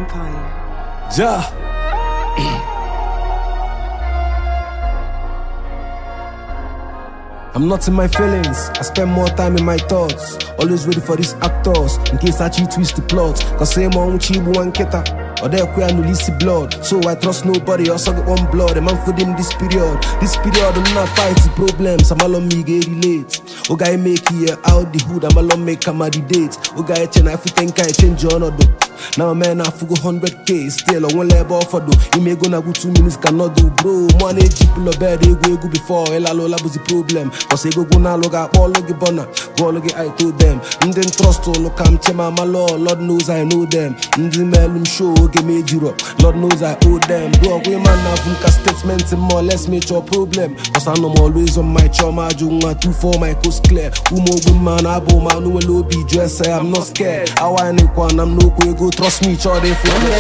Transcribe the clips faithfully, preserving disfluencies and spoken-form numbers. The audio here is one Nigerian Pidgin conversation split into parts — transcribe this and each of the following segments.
Empire. Ja. I'm not in my feelings, I spend more time in my thoughts. Always ready for these actors, in case I cheat twist the plot. Cause same on Chibu and Keta, or there queer no lisi blood. So I trust nobody, also get one blood. A man for them this period. This period I'm not fighting problems, I'm alone me get relate. O guy make here out the hood, I'm alone make come at the date. O guy change if you think I change on or do. Now man I go one hundred K still on one level for do. He may gonna go two minutes cannot do bro. Money people of bed they go go before Ella Lola was the problem. Cause they go go now look at all look bona. Go look I told them. And then trust to look I'm chema my law. Lord knows I know them. And the melum show give me zero. Lord knows I owe them. Bro we man have statements and more less make your problem. Cause I know I'm always on my trauma. Junga two for my coast clear. Umo good man abo man no low be dress. I'm not scared. I want it one I'm no go. Trust me, sure they feel me.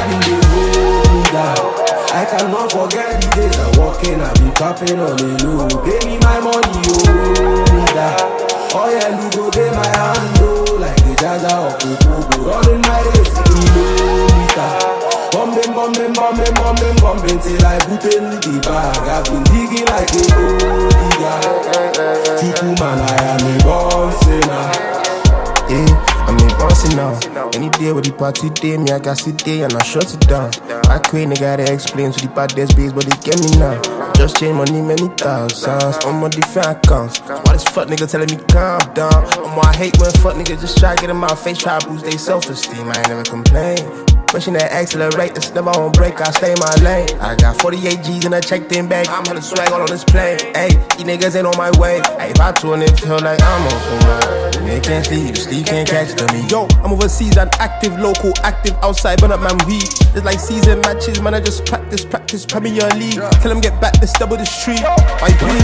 I cannot forget the days I'm walking, I've been tapping on the low. Pay me my money, oh, me that. Oh yeah, you go pay my hand, oh, like the Jaja of Kukubu. Running my race, kilometer. Bumping, bumping, bumping, bumping, bumping till I put in the bag. I've been digging like a gold digger. Chuku man, I am a born sinner. Yeah. I'm in bouncing now. Any day with the party day, me I got sit there and I shut it down. I quit, nigga, gotta explain to the baddest base, but they get me now. Just change money many thousands on my different accounts. Why this fuck nigga telling me calm down? I'm I hate when fuck niggas just try to get in my face, try to boost their self-esteem. I ain't never complain. Pushing that accelerate, it's never on break, I stay in my lane. I got forty-eight G's in a checked in bag, I'm hella swag all on this plane. Ayy, you niggas ain't on my way. Ayy, if I tour it feel like I'm on somewhere. They can't sleep, sleep can't catch to me. Yo, I'm overseas and active, local, active outside, burn up man weed. It's like season matches, man, I just practice, practice, Premier League. Tell them get back, let's double the street. I breathe.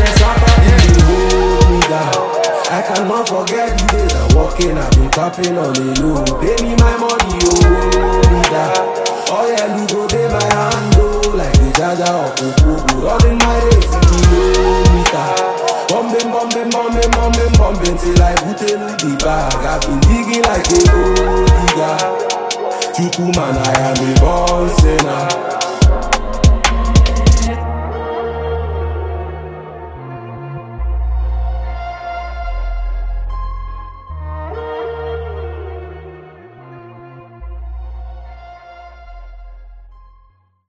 I cannot forget the days I'm walking, I've been tapping on the low. Pay me my money, oh, me that. Oh yeah, you go pay my hand, oh, like the Jaja of Kukubu. Running my race, kilometer. Bumping, bumping, bumping, bumping, bumping till I put in the bag. I've been digging like a gold digger. Chuku man, I am a born sinner.